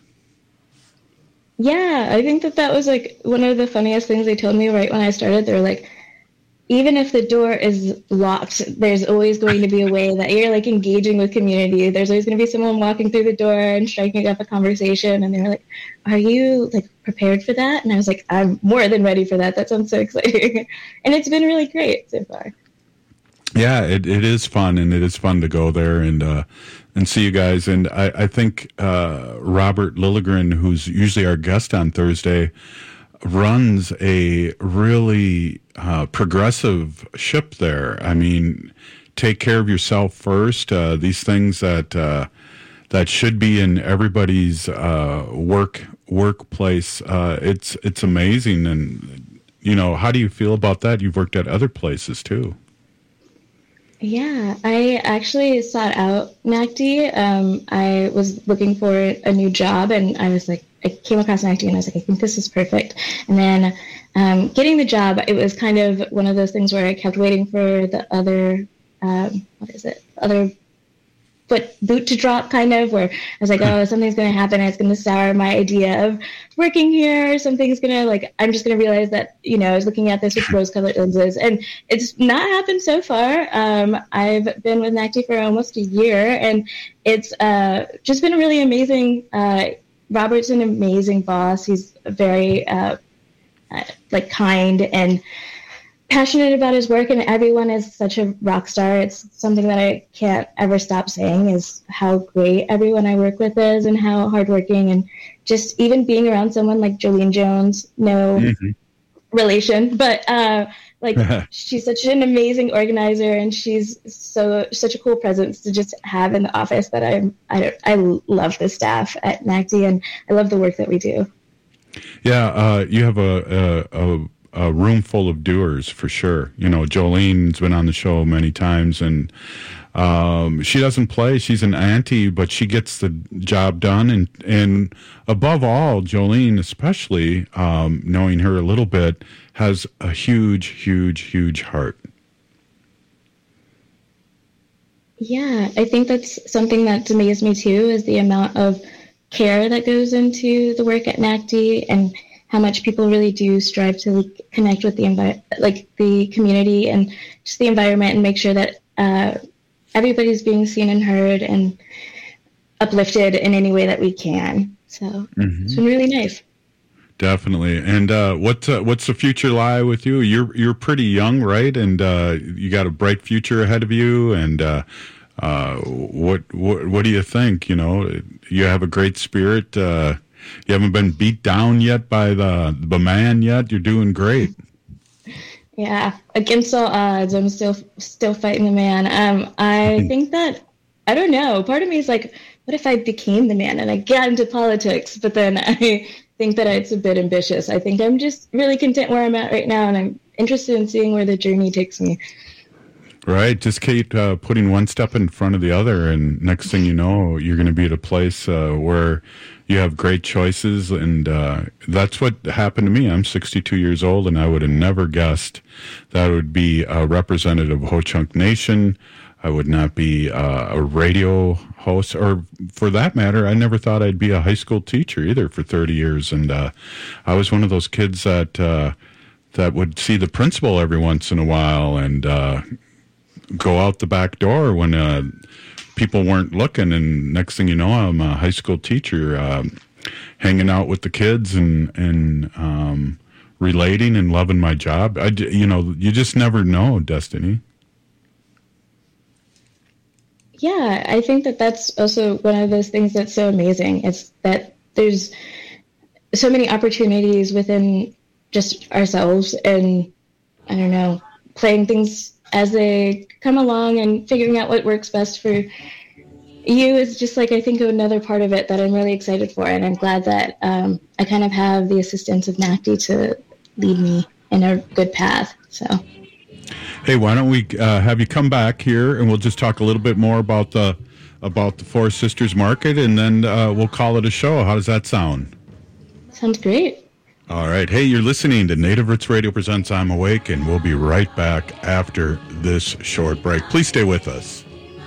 Yeah, I think that was one of the funniest things they told me right when I started. They were like, even if the door is locked, there's always going to be a way that you're engaging with community. There's always going to be someone walking through the door and striking up a conversation. And they were like, are you prepared for that? And I was like, I'm more than ready for that. That sounds so exciting. And it's been really great so far. Yeah, it is fun, and it is fun to go there and see you guys. And I think Robert Lilligren, who's usually our guest on Thursday, runs a really progressive ship there. I mean, take care of yourself first. These things that should be in everybody's workplace. It's amazing. And how do you feel about that? You've worked at other places too. Yeah, I actually sought out NACD. I was looking for a new job, and I was like, I came across NACD, and I was like, I think this is perfect. And then getting the job, it was kind of one of those things where I kept waiting for the other, other boot to drop, kind of, where I was like, oh, something's going to happen. It's going to sour my idea of working here. Something's going to, I'm just going to realize that, I was looking at this with rose-colored lenses. And it's not happened so far. I've been with NACD for almost a year, and it's just been really amazing. Robert's an amazing boss. He's very, kind and passionate about his work, and everyone is such a rock star. It's something that I can't ever stop saying, is how great everyone I work with is and how hardworking, and just even being around someone like Jolene Jones, no relation, but she's such an amazing organizer, and she's such a cool presence to just have in the office that I love the staff at NACD, and I love the work that we do. Yeah, you have a room full of doers for sure. Jolene's been on the show many times, and she doesn't play. She's an auntie, but she gets the job done. And above all, Jolene, especially knowing her a little bit, has a huge, huge, huge heart. Yeah, I think that's something that's amazed me too, is the amount of care that goes into the work at NACD, and how much people really do strive to connect with the the community and just the environment, and make sure that everybody's being seen and heard and uplifted in any way that we can. So It's been really nice. Definitely. And what's the future lie with you? You're pretty young, right? And you got a bright future ahead of you. And what do you think? You know, you have a great spirit. You haven't been beat down yet by the man yet. You're doing great. Yeah, against all odds, I'm still fighting the man. I think that, I don't know, part of me is like, what if I became the man and I got into politics? But then I think that it's a bit ambitious. I think I'm just really content where I'm at right now, and I'm interested in seeing where the journey takes me. Right, just keep putting one step in front of the other, and next thing you know, you're going to be at a place where you have great choices, and that's what happened to me. I'm 62 years old, and I would have never guessed that I would be a representative of Ho Chunk Nation. I would not be a radio host, or for that matter, I never thought I'd be a high school teacher either for 30 years. And I was one of those kids that would see the principal every once in a while and go out the back door when people weren't looking. And next thing you know, I'm a high school teacher, hanging out with the kids and relating and loving my job. You just never know, Destiny. Yeah, I think that that's also one of those things that's so amazing. It's that there's so many opportunities within just ourselves, and I don't know, playing things as they come along and figuring out what works best for you is just like, I think, another part of it that I'm really excited for. And I'm glad that I kind of have the assistance of NACD to lead me in a good path. So. Hey, why don't we have you come back here, and we'll just talk a little bit more about the Four Sisters Market, and then we'll call it a show. How does that sound? Sounds great. All right. Hey, you're listening to Native Roots Radio presents I'm Awake, and we'll be right back after this short break. Please stay with us.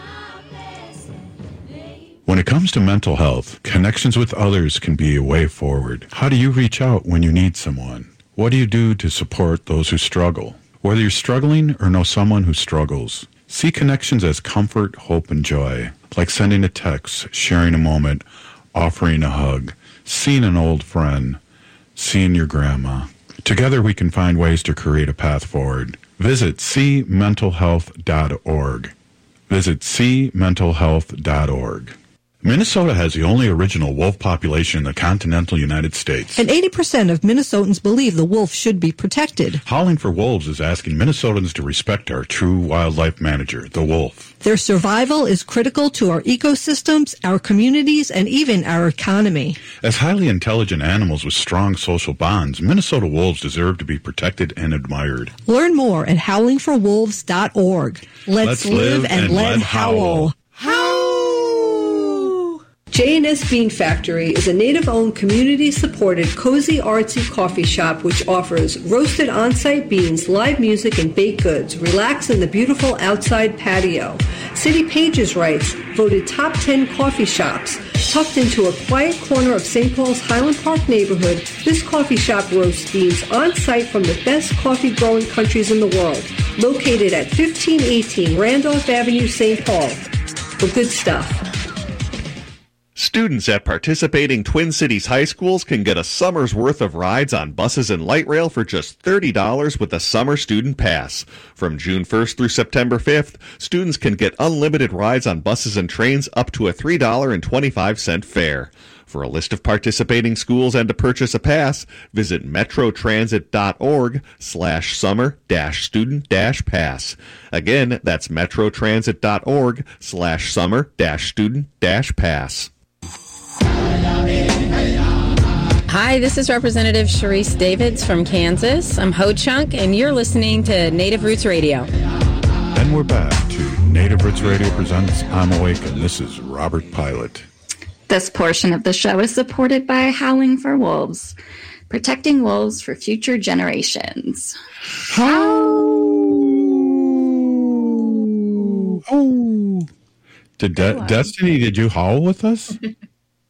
When it comes to mental health, connections with others can be a way forward. How do you reach out when you need someone? What do you do to support those who struggle? Whether you're struggling or know someone who struggles, see connections as comfort, hope, and joy, like sending a text, sharing a moment, offering a hug, seeing an old friend, seeing your grandma. Together we can find ways to create a path forward. Visit cmentalhealth.org. Visit cmentalhealth.org. Minnesota has the only original wolf population in the continental United States. And 80% of Minnesotans believe the wolf should be protected. Howling for Wolves is asking Minnesotans to respect our true wildlife manager, the wolf. Their survival is critical to our ecosystems, our communities, and even our economy. As highly intelligent animals with strong social bonds, Minnesota wolves deserve to be protected and admired. Learn more at howlingforwolves.org. Let's live and let howl. J&S Bean Factory is a native-owned, community-supported, cozy, artsy coffee shop which offers roasted on-site beans, live music, and baked goods. Relax in the beautiful outside patio. City Pages writes, voted top 10 coffee shops. Tucked into a quiet corner of St. Paul's Highland Park neighborhood, this coffee shop roasts beans on-site from the best coffee-growing countries in the world. Located at 1518 Randolph Avenue, St. Paul. For good stuff. Students at participating Twin Cities high schools can get a summer's worth of rides on buses and light rail for just $30 with a summer student pass. From June 1st through September 5th, students can get unlimited rides on buses and trains up to a $3.25 fare. For a list of participating schools and to purchase a pass, visit metrotransit.org/summer-student-pass. Again, that's metrotransit.org/summer-student-pass. Hi, this is Representative Sharice Davids from Kansas. I'm Ho Chunk, and you're listening to Native Roots Radio. And we're back to Native Roots Radio presents I'm Awake, and this is Robert Pilot. This portion of the show is supported by Howling for Wolves, protecting wolves for future generations. Oh. Destiny, did you howl with us?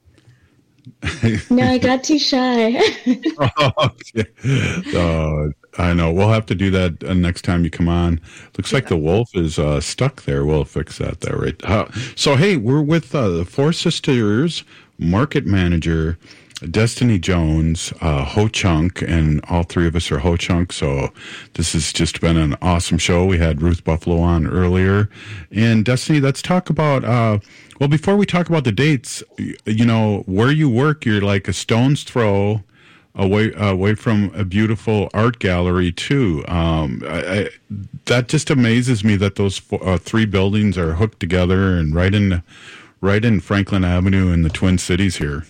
No, I got too shy. I know. We'll have to do that next time you come on. Looks like the wolf is stuck there. We'll fix that there, right? So, hey, we're with the Four Sisters market manager, Destiny Jones, Ho Chunk, and all three of us are Ho Chunk. So this has just been an awesome show. We had Ruth Buffalo on earlier. And Destiny, let's talk about, well, before we talk about the dates, you know, where you work, you're like a stone's throw away from a beautiful art gallery too. That just amazes me that those three buildings are hooked together and right in Franklin Avenue in the Twin Cities here.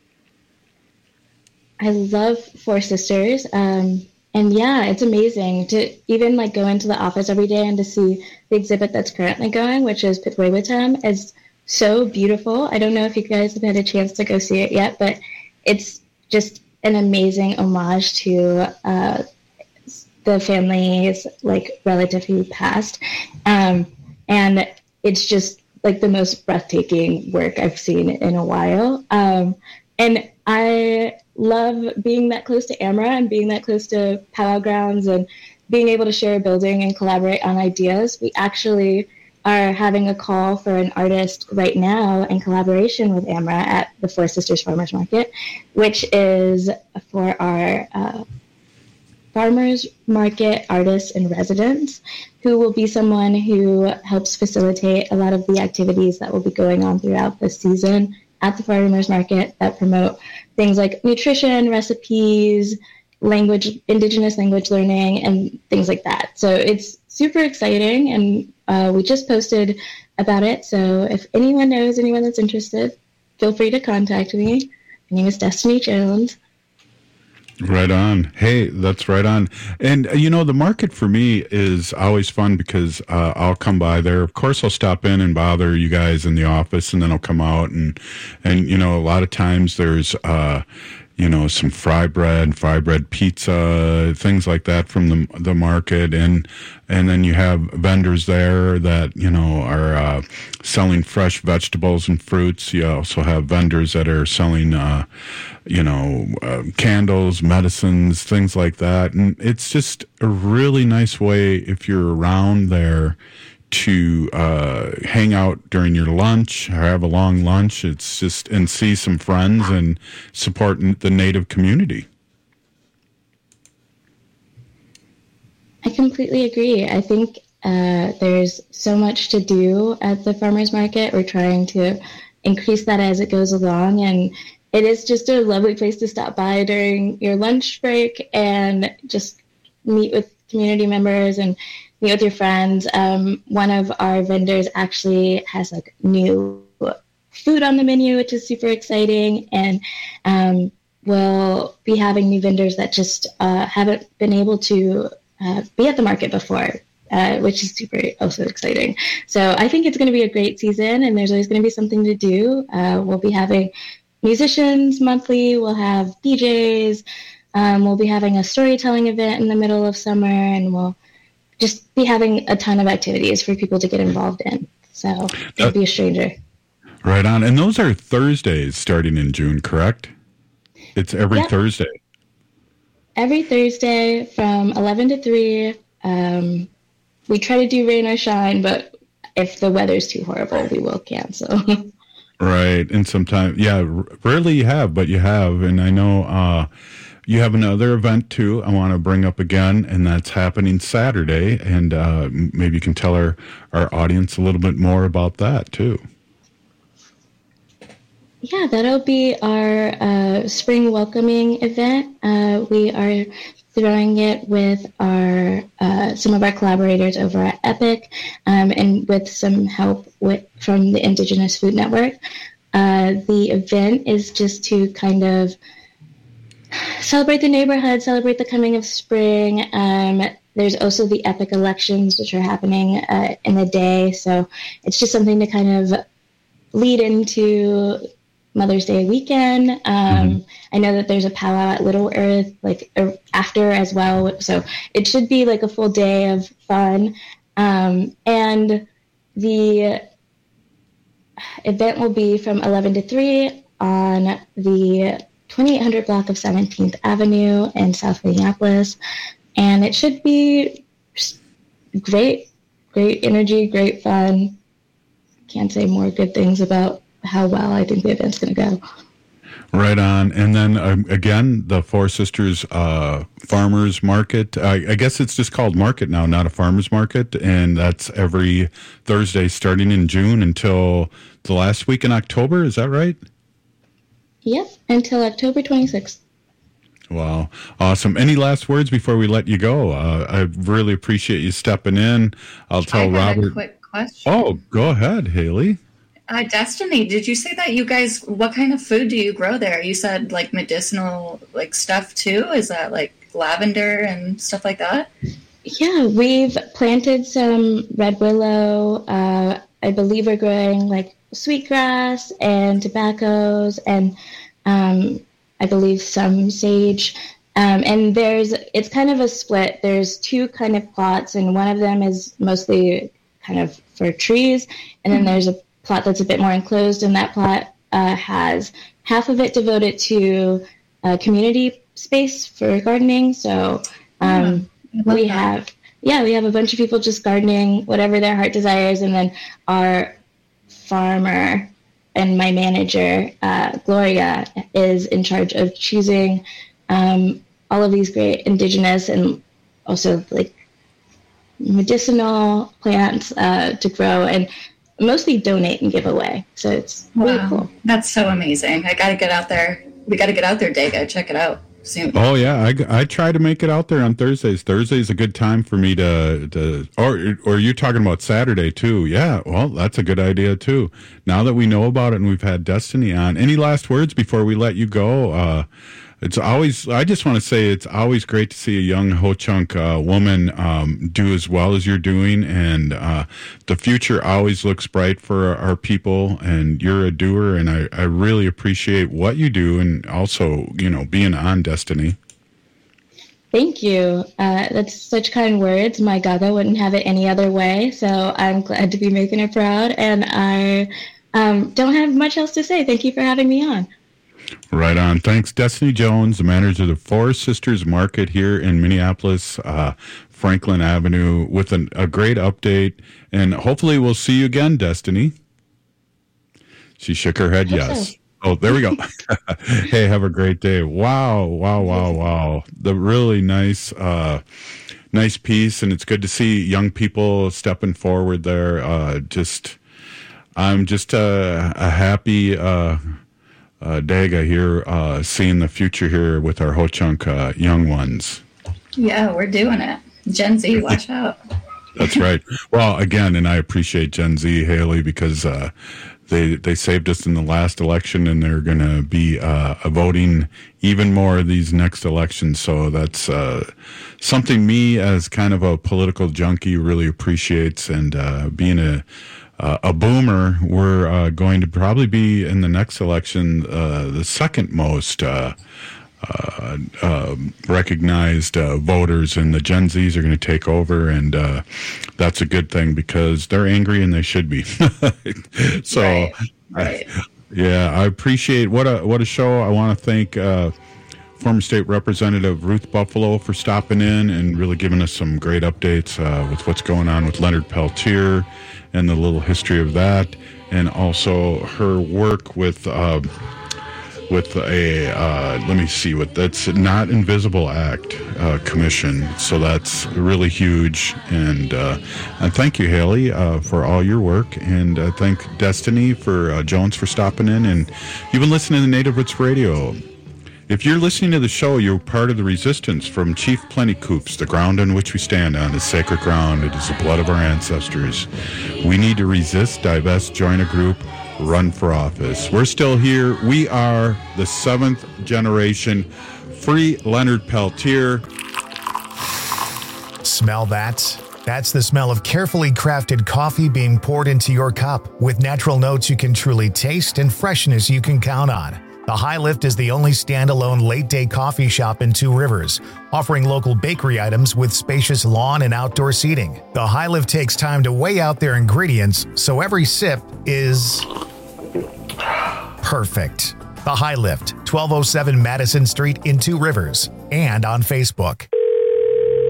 I love Four Sisters. And yeah, it's amazing to even like go into the office every day and to see the exhibit that's currently going, which is Pitwaywatam, is so beautiful. I don't know if you guys have had a chance to go see it yet, but it's just an amazing homage to the family's like relative who passed. And it's just like the most breathtaking work I've seen in a while. And I love being that close to AMRA and being that close to Powwow Grounds and being able to share a building and collaborate on ideas. We actually are having a call for an artist right now in collaboration with AMRA at the Four Sisters Farmers Market, which is for our Farmers Market artists in residence, who will be someone who helps facilitate a lot of the activities that will be going on throughout the season at the Farmers Market that promote things like nutrition, recipes, language, indigenous language learning, and things like that. So it's super exciting, and we just posted about it. So if anyone knows anyone that's interested, feel free to contact me. My name is Destiny Jones. Right on. Hey, that's right on. And, you know, the market for me is always fun because I'll come by there. Of course, I'll stop in and bother you guys in the office, and then I'll come out. And you know, a lot of times there's, you know, some fry bread pizza, things like that from the market. And then you have vendors there that, you know, are selling fresh vegetables and fruits. You also have vendors that are selling, you know, candles, medicines, things like that. And it's just a really nice way, if you're around there, to hang out during your lunch or have a long lunch. It's just, and see some friends and support the Native community. I completely agree. I think there's so much to do at the farmers market. We're trying to increase that as it goes along, and it is just a lovely place to stop by during your lunch break and just meet with community members and meet with your friends. One of our vendors actually has like new food on the menu, which is super exciting. And we'll be having new vendors that just haven't been able to be at the market before, which is super also exciting. So I think it's going to be a great season, and there's always going to be something to do. We'll be having musicians monthly. We'll have DJs. We'll be having a storytelling event in the middle of summer, and we'll just be having a ton of activities for people to get involved in. So don't be a stranger. Right on. And those are Thursdays starting in June, correct? It's every Thursday. Every Thursday from 11 to 3. We try to do rain or shine, but if the weather's too horrible, we will cancel. Right. And sometimes, rarely you have, but you have. And I know you have another event, too, I want to bring up again, and that's happening Saturday. And maybe you can tell our audience a little bit more about that, too. Yeah, that'll be our spring welcoming event. We are throwing it with our some of our collaborators over at Epic, and with some help from the Indigenous Food Network. The event is just to kind of celebrate the neighborhood, celebrate the coming of spring. There's also the Epic elections, which are happening in the day. So it's just something to kind of lead into Mother's Day weekend. I know that there's a powwow at Little Earth, like after as well. So it should be like a full day of fun. And the event will be from 11 to 3 on the 2800 block of 17th Avenue in South Minneapolis. And it should be great energy, great fun. Can't say more good things about how well I think the event's going to go. Right on. And then again, the Four Sisters Farmers Market. I guess it's just called Market now, not a farmers market. And that's every Thursday starting in June until the last week in October. Is that right? Yep, until October 26th. Wow. Awesome. Any last words before we let you go? I really appreciate you stepping in. I'll tell Robert. A quick question. Oh, go ahead, Haley. Destiny, did you say that you guys, what kind of food do you grow there? You said like medicinal like stuff too? Is that like lavender and stuff like that? Yeah, we've planted some red willow. I believe we're growing like sweetgrass and tobaccos and I believe some sage. And it's kind of a split. There's two kind of plots, and one of them is mostly kind of for trees. And then there's a plot that's a bit more enclosed, and that plot has half of it devoted to community space for gardening. So we have a bunch of people just gardening whatever their heart desires, and then our farmer and my manager, Gloria, is in charge of choosing all of these great indigenous and also like medicinal plants to grow and mostly donate and give away. So it's really cool. That's so amazing. I got to get out there. We got to get out there, Dega. Check it out soon. Oh yeah, I try to make it out there on Thursdays. Thursday's a good time for me to or you're talking about Saturday too. Yeah, well, that's a good idea too. Now that we know about it and we've had Destiny on, any last words before we let you go? I just want to say it's always great to see a young Ho-Chunk woman do as well as you're doing, and the future always looks bright for our people, and you're a doer, and I really appreciate what you do, and also, being on Destiny. Thank you. That's such kind words. My Gaga wouldn't have it any other way, so I'm glad to be making her proud, and I don't have much else to say. Thank you for having me on. Right on. Thanks, Destiny Jones, the manager of the Four Sisters Market here in Minneapolis, Franklin Avenue, with a great update. And hopefully we'll see you again, Destiny. She shook her head, yes. So. Oh, there we go. Hey, have a great day. Wow. The really nice piece, and it's good to see young people stepping forward there. I'm just a happy... Daga here, seeing the future here with our Ho-Chunk young ones. Yeah, we're doing it. Gen Z, watch out. That's right. Well, again, and I appreciate Gen Z, Haley, because they saved us in the last election, and they're going to be voting even more these next elections. So that's something me as kind of a political junkie really appreciates, and being a boomer, we're going to probably be in the next election the second most recognized voters, and the Gen Zs are going to take over, and that's a good thing because they're angry and they should be. So, right. I appreciate what a show. I want to thank former state representative Ruth Buffalo for stopping in and really giving us some great updates with what's going on with Leonard Peltier and the little history of that, and also her work with a let me see what that's Not Invisible Act commission. So that's really huge, and thank you, Haley, for all your work, and thank Destiny for Jones for stopping in. And you've been listening to Native Roots Radio. If you're listening to the show, you're part of the resistance from Chief Plentycoops. The ground on which we stand on is sacred ground. It is the blood of our ancestors. We need to resist, divest, join a group, run for office. We're still here. We are the 7th generation. Free Leonard Peltier. Smell that? That's the smell of carefully crafted coffee being poured into your cup with natural notes you can truly taste and freshness you can count on. The High Lift is the only standalone late-day coffee shop in Two Rivers, offering local bakery items with spacious lawn and outdoor seating. The High Lift takes time to weigh out their ingredients, so every sip is perfect. The High Lift, 1207 Madison Street in Two Rivers, and on Facebook.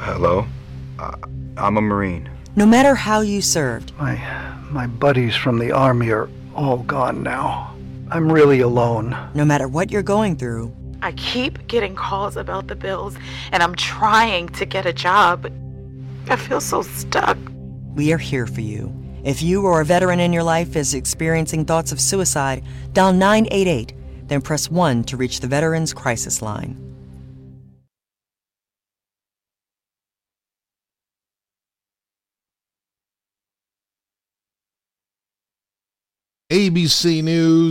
Hello? I'm a Marine. No matter how you served. My buddies from the Army are all gone now. I'm really alone. No matter what you're going through. I keep getting calls about the bills, and I'm trying to get a job, but I feel so stuck. We are here for you. If you or a veteran in your life is experiencing thoughts of suicide, dial 988, then press 1 to reach the Veterans Crisis Line. ABC News.